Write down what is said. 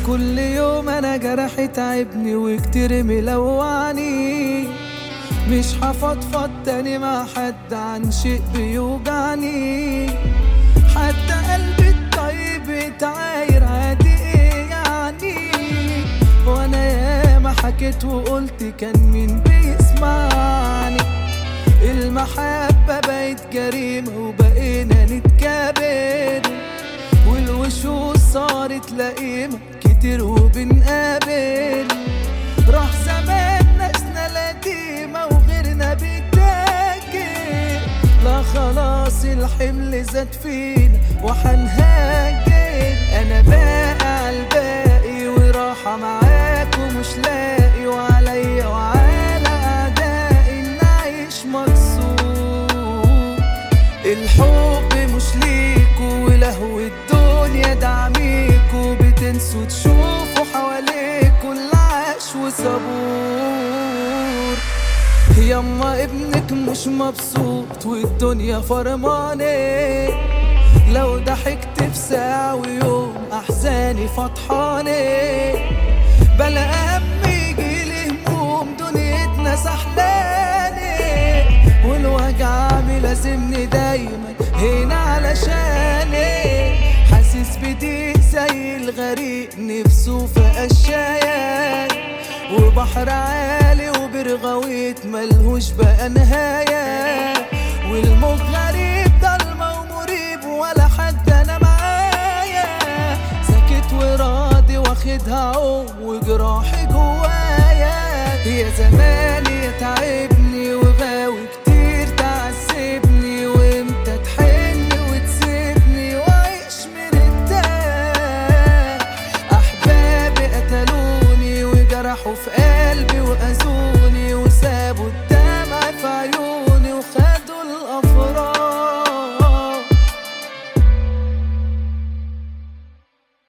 كل يوم انا جرحي تعبني وكتير ملوعني، مش هفضفض تاني مع حد عن شيء بيوجعني، حتى قلبي الطيب اتعاير عادي ايه يعني، وانا ياما حكيت وقلت كان مين بيسمعني، المحبة بقت جريمة وبقينا نتكابر، والوشوش صارت لئيمة كتير وبنقابل، راح زمان ناسنا القديمة وغيرنا بيتاجر، لا خلاص الحمل زاد فينا وحنهاجر، انا باقي عالباقي وراحة معاك ومش لاقي، وعليا وعلى اعدائي نعيش مكسور، الحب مش ليكوا ولهو الدنيا دعميكوا، بتنسوا تشوفوا حواليكوا اللي عاش وصبور، يما ابنك مش مبسوط والدنيا فرماني، لو ضحكت في ساعة ويوم أحزاني فطحاني، بلا هم يجيلي هموم دنيتنا سحلاني، والوجع ملازمني دايما هنا علشاني، حاسس بضيق زي الغريق نفسه في قشايات، وبحر عالي وبرغويت ملهوش بقى نهاية، والموج غريب ضلمة ومريب ولا حد انا معايا، ساكت وراضي واخدها عوم وجراحي جوايا، يا زمان